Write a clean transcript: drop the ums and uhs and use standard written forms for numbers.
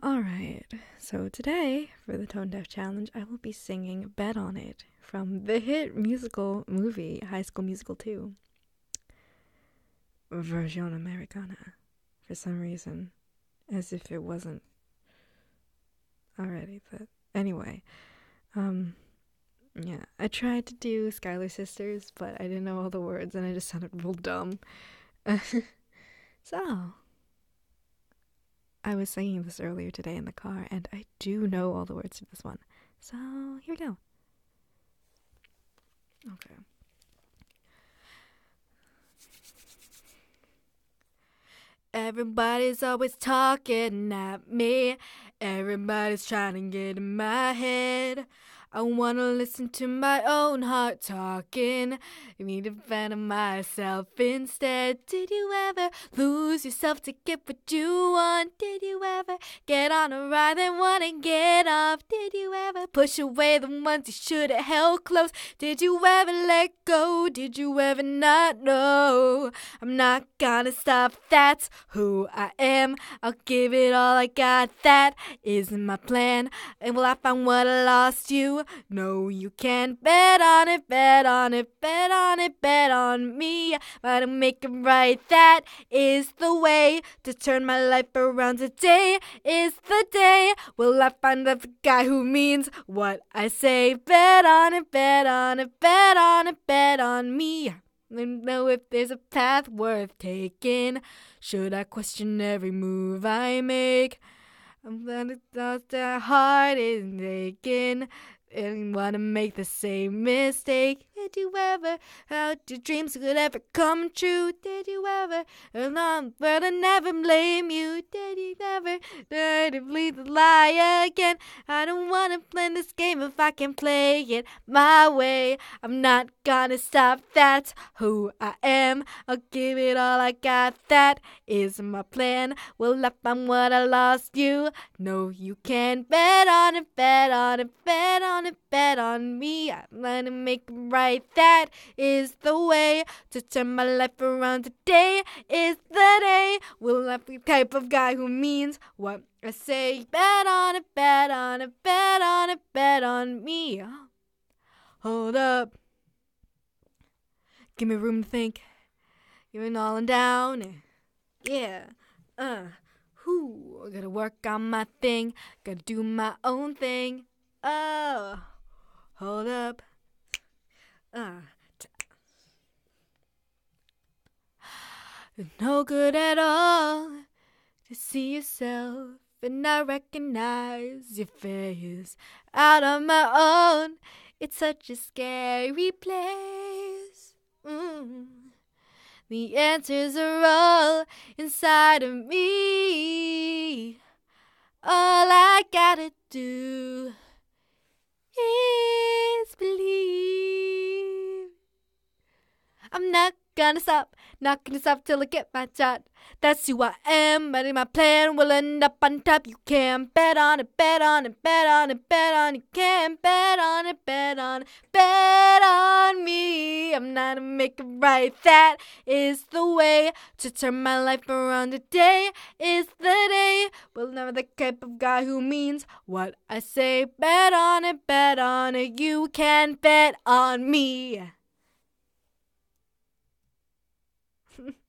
Alright, so today, for the Tone Deaf Challenge, I will be singing Bet on It from the hit musical movie High School Musical 2. Version Americana, for some reason. As if it wasn't already, but anyway. Yeah, I tried to do Schuyler Sisters, but I didn't know all the words and I just sounded real dumb. So, I was singing this earlier today in the car, and I do know all the words to this one. So, here we go. Okay. Everybody's always talking at me. Everybody's trying to get in my head. I wanna listen to my own heart talking. I need to find myself instead. Did you ever lose yourself to get what you want? Did you ever get on a ride and wanna get off? Did you ever push away the ones you should have held close? Did you ever let go? Did you ever not know? I'm not gonna stop, that's who I am. I'll give it all I got, that is my plan. And will I find what I lost you? No, you can't. Bet on it, bet on it, bet on it, bet on me. But to make it right, that is the way to turn my life around. Today is the day. Will I find the guy who means what I say? Bet on it, bet on it, bet on it, bet on me. I don't know if there's a path worth taking. Should I question every move I make? I'm glad the heart is aching and wanna make the same mistake. Did you ever how your dreams could ever come true? Did you ever but I never blame you? Did you ever try to believe the lie again? I don't wanna play this game if I can play it my way. I'm not gonna stop, that's who I am. I'll give it all I got, that is my plan. Will I find what I lost you? No, you can't. Bet on it, bet on it, bet on it, bet on me. I'm gonna make it right. That is the way to turn my life around. Today is the day. Will I be the type of guy who means what I say? Bet on it, bet on it, bet on it, bet on me. Hold up. Give me room to think. You're all down. Yeah. I gotta work on my thing. Gotta do my own thing. Oh. Hold up. No good at all to see yourself and not recognize your face. Out on my own, it's such a scary place. The answers are all inside of me. All I gotta do is believe. I'm not gonna stop till I get my shot. That's who I am, but my plan will end up on top. You can bet on it, bet on it, bet on it, bet on it. You can bet on it, bet on it, bet on me. I'm not gonna make it right. That is the way to turn my life around. Today is the day. Well, never the type of guy who means what I say. Bet on it, bet on it. You can bet on me.